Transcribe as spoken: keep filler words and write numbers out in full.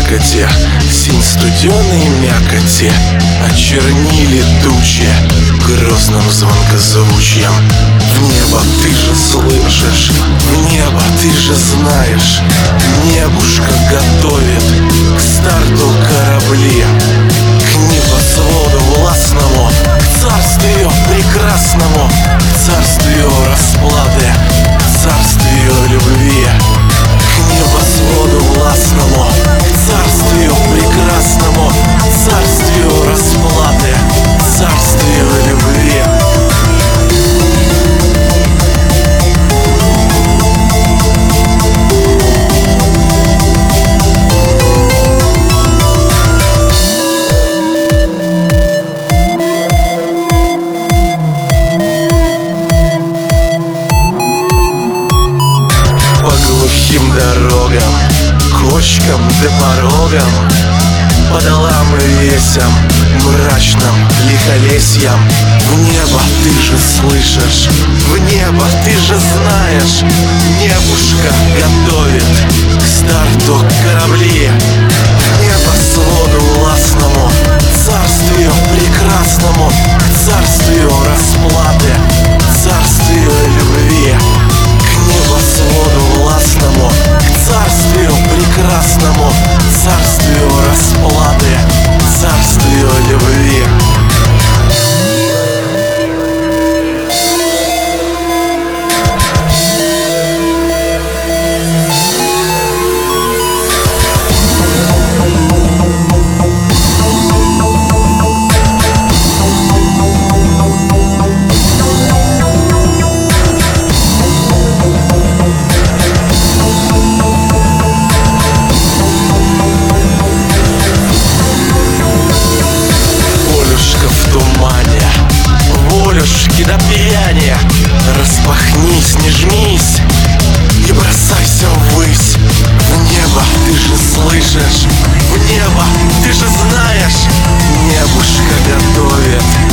ягоде, синь студеной мякоти очернили тучи грозным звонкозвучьем. В небо ты же слышишь, в небо ты же знаешь, небушка готовит к старту корабли, к небосводу властному, к царствию прекрасному, к царствию расплаты, к царствию любви, к небосводу властному, к царствию прекрасному, к царствию расплаты, к царствию любви. Глухим дорогам, кочкам да порогам, по долам и весям, мрачным лихолесьям. В небо ты же слышишь, в небо ты же знаешь, небушка готовит к старту корабли, к небосводу властному, к царствию прекрасному, к царствию расплаты, к царствию любви, к небосводу властному, к царствию прекрасному, к царствию расплаты, к царствию любви. Волюшки до пьяни, распахнись, не жмись и бросайся ввысь. В небо ты же слышишь, в небо ты же знаешь, небушка готовит